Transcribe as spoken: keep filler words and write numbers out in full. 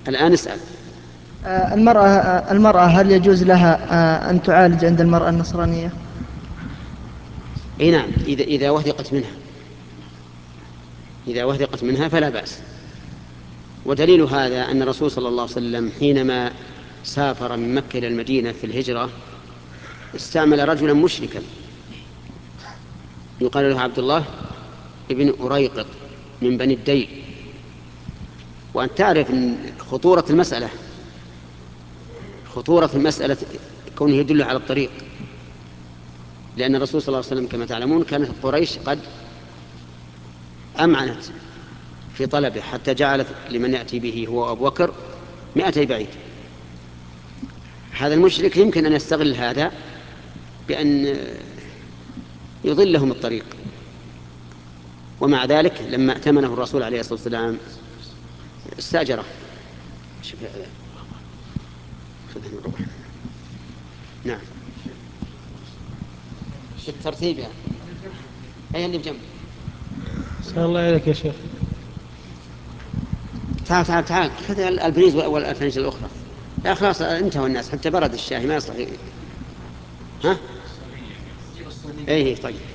الآن اسأل. آه، المرأة آه، المرأة هل يجوز لها آه، أن تعالج عند المرأة النصرانية؟ اي نعم، إذا, إذا وثقت منها إذا وثقت منها فلا بأس. ودليل هذا أن الرسول صلى الله عليه وسلم حينما سافر من مكة إلى المدينة في الهجرة استعمل رجلا مشركا يقال له عبد الله ابن أريقط من بني الديل. وأن تعرف خطورة المسألة خطورة المسألة كونه يدل على الطريق، لأن الرسول صلى الله عليه وسلم كما تعلمون كانت قريش قد أمعنت في طلبه حتى جعلت لمن يأتي به هو أبو بكر مئتي بعيد. هذا المشرك يمكن أن يستغل هذا بأن يضلهم الطريق. ومع ذلك لما ائتمنه الرسول عليه الصلاة والسلام استأجره. نعم بالترتيب يعني. هي اللي بجنب. صلى الله عليك يا شيخ. تعال تعال تعال خذ البريز والأفنجة الأخرى. لا خلاص انتهوا الناس حتى برد الشاي ما يصلح. ها؟ ايه طيب.